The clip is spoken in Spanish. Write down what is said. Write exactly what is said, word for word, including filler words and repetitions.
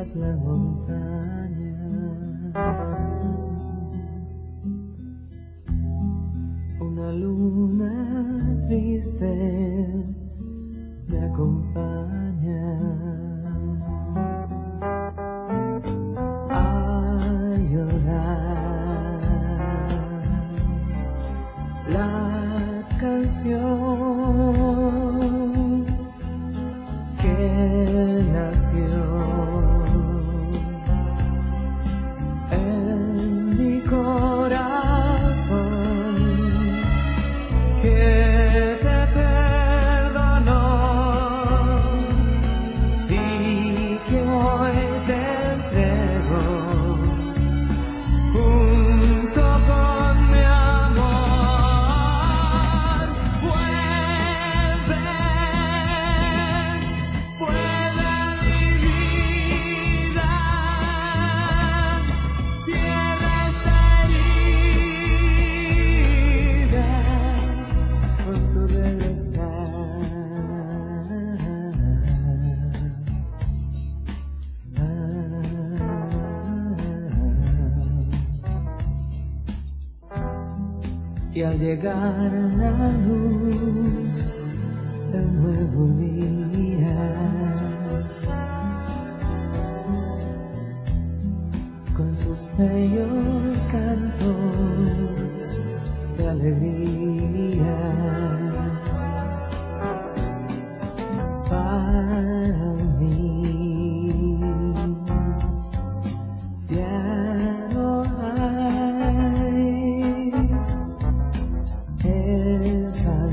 tras la montaña. Una luna triste me acompaña a llorar la canción que nació en mi corazón, que te perdonó y que hoy te entrego junto con mi amor. Vuelve, vuelve a mi vida, cierra esta herida con tu regresar. Y al llegar la luz del nuevo día, con sus bellos cantos de alegría, para mí ya no hay esa